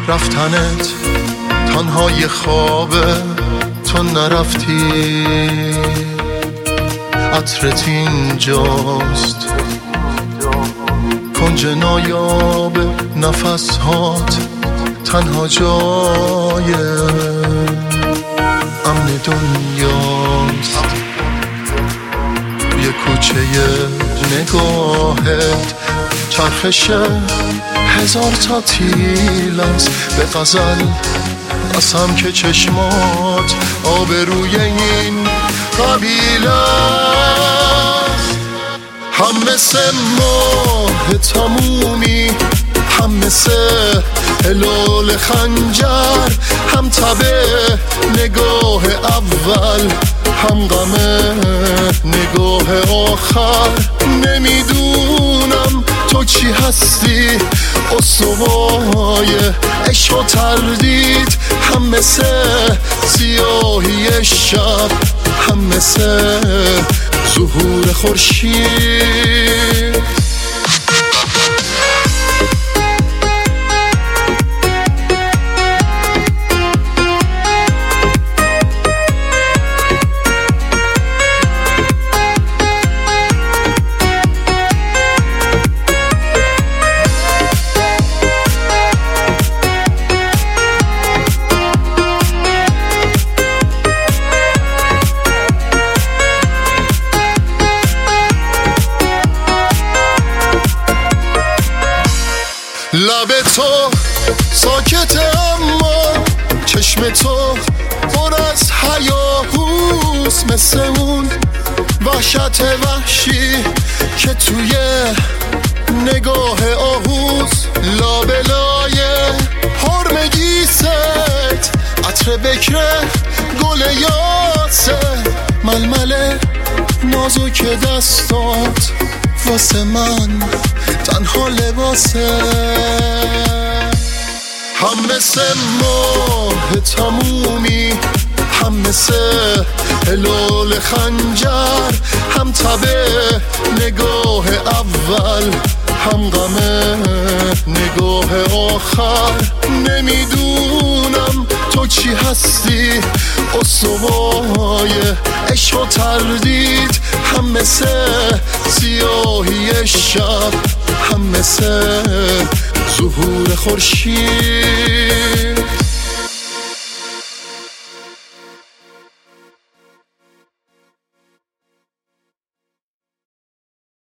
رفتنت تنهای خوابه، تو نرفتی. عطرت اینجاست، کنج نایاب نفس هات، تنها جای امن دنیاست. یه کوچه نگاهت چرخش هزار تا تیل است. به غزل قسم که چشمات آبروی این قبیله است. هم مثل ماه تمومی، هم مثل هلال خنجر، هم تبه نگاه اول، هم غم نگاه آخر. نمیدونم تو چی هستی، استوای عشق و تردید. هم مثل سیاهی شب، هم مثل ظهور خورشید. لب تو ساکته اما چشم تو پر از هیاهوست، مثل اون وحشت وحشی که توی نگاه آهوست. لابلای حرم گیست، عطر بکر گل یاسه، ململ نازک دستات واسه من تنها لباسه. هم مثل ماه تمومی، هم مثل هلال خنجر، هم تبه نگاه اول، هم غم نگاه آخر. نمیدونم تو چی هستی، استوای عشق و تردید. هم مثل سیاهی شب، هم مثل ظهور خورشید.